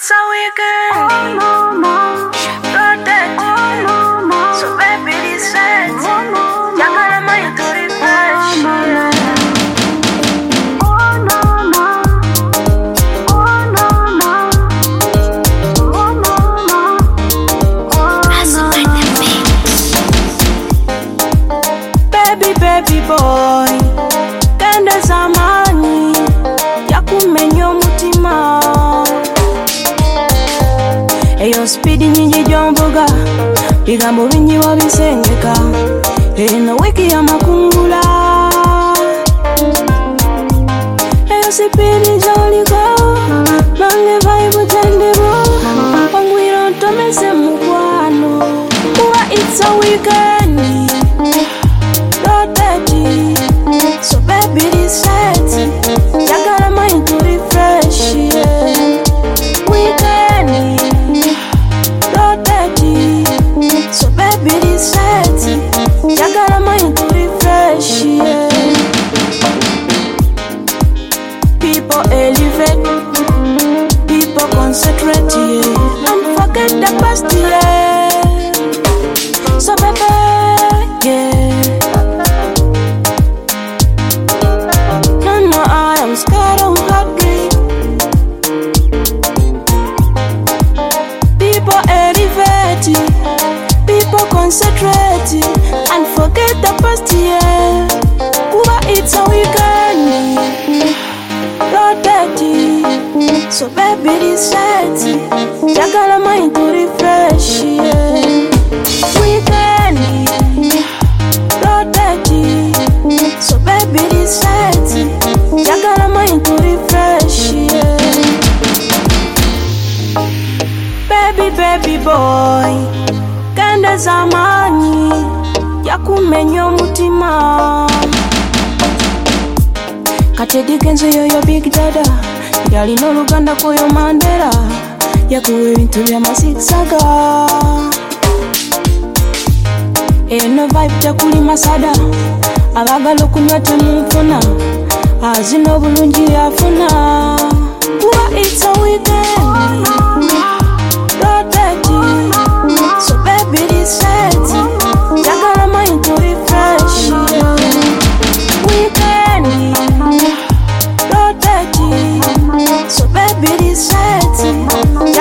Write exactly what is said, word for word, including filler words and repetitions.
It's a weekend. Oh, no, no. Protect. Oh, no, no. So baby, this set. Oh, no, no. You're gonna mind to refresh. Oh, no, no. Oh, no, no. Oh, no, no. Oh, no. Baby, baby boy. Kanda zamani. Yakumenya omutima. Eyo speed nyingi jomboga bigambo bingi wabisengeka eno wiki ya makungula eyo speed joligo nange vibe tendebo wangwiro ntomese mukwano kuba it's a weekend rotate so baby reset jagala mind to refresh yeah. Weekend so baby reset, you got a mind to refresh, yeah. People elevate, people concentrate, yeah. And forget the past, yeah. So baby, yeah. No, no, I am scared of hungry. People elevate, people concentrate and forget the past year. Kuba it's a weekend, rotate. So baby reset, jagala mind to refresh, yeah. Weekend, rotate. So baby reset, jagala mind to refresh, yeah. Baby, baby boy, kanda zamani yakumenya omutima katedi kenzo yoyo big dada yalina oluganda koyo Mandela yakuwa ebintu by'amasisaga eno vibe tekuli masada abagala okunywa temunfuna azina obulungi yafuna kuba it's a weekend rotate so baby reset jagala mind to refresh yeah. Weekend rotate so baby reset